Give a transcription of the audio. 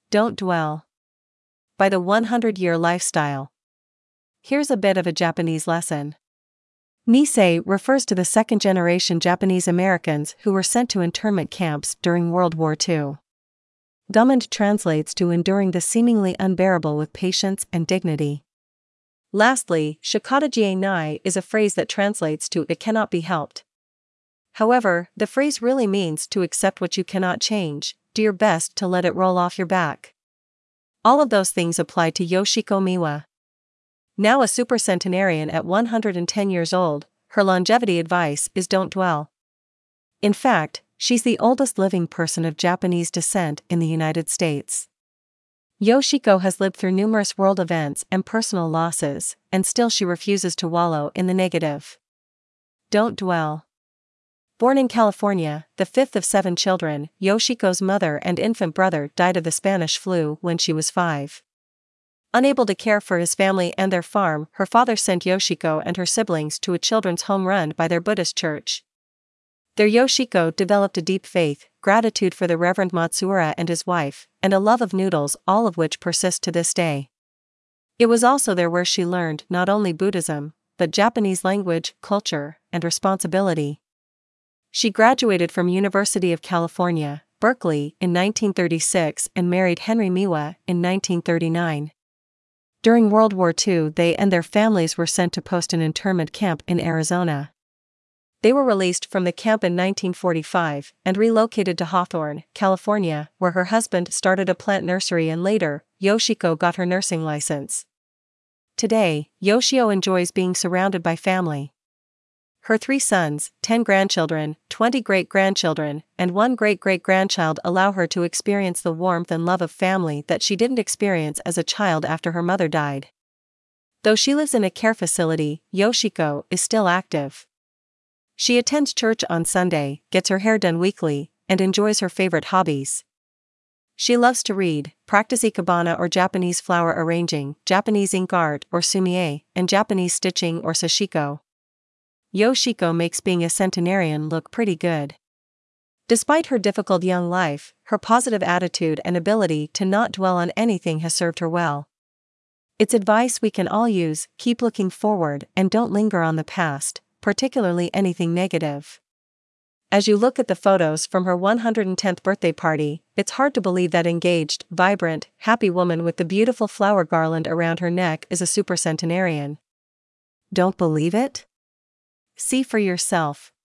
Don't dwell. By the 100-Year Lifestyle. Here's a bit of a Japanese lesson. Nisei refers to the second-generation Japanese Americans who were sent to internment camps during World War II. Dumond translates to enduring the seemingly unbearable with patience and dignity. Lastly, shikata nai is a phrase that translates to "it cannot be helped." However, the phrase really means to accept what you cannot change, do your best to let it roll off your back. All of those things apply to Yoshiko Miwa. Now a supercentenarian at 110 years old, her longevity advice is don't dwell. In fact, she's the oldest living person of Japanese descent in the United States. Yoshiko has lived through numerous world events and personal losses, and still she refuses to wallow in the negative. Don't dwell. Born in California, the fifth of 7 children, Yoshiko's mother and infant brother died of the Spanish flu when she was 5. Unable to care for his family and their farm, her father sent Yoshiko and her siblings to a children's home run by their Buddhist church. There Yoshiko developed a deep faith, gratitude for the Reverend Matsuura and his wife, and a love of noodles, all of which persist to this day. It was also there where she learned not only Buddhism, but Japanese language, culture, and responsibility. She graduated from University of California, Berkeley, in 1936 and married Henry Miwa in 1939. During World War II, they and their families were sent to Poston internment camp in Arizona. They were released from the camp in 1945 and relocated to Hawthorne, California, where her husband started a plant nursery and later, Yoshiko got her nursing license. Today, Yoshio enjoys being surrounded by family. Her 3 sons, 10 grandchildren, 20 great-grandchildren, and 1 great-great-grandchild allow her to experience the warmth and love of family that she didn't experience as a child after her mother died. Though she lives in a care facility, Yoshiko is still active. She attends church on Sunday, gets her hair done weekly, and enjoys her favorite hobbies. She loves to read, practice ikebana or Japanese flower arranging, Japanese ink art or sumie, and Japanese stitching or sashiko. Yoshiko makes being a centenarian look pretty good. Despite her difficult young life, her positive attitude and ability to not dwell on anything has served her well. It's advice we can all use: keep looking forward and don't linger on the past, particularly anything negative. As you look at the photos from her 110th birthday party, it's hard to believe that engaged, vibrant, happy woman with the beautiful flower garland around her neck is a supercentenarian. Don't believe it? See for yourself.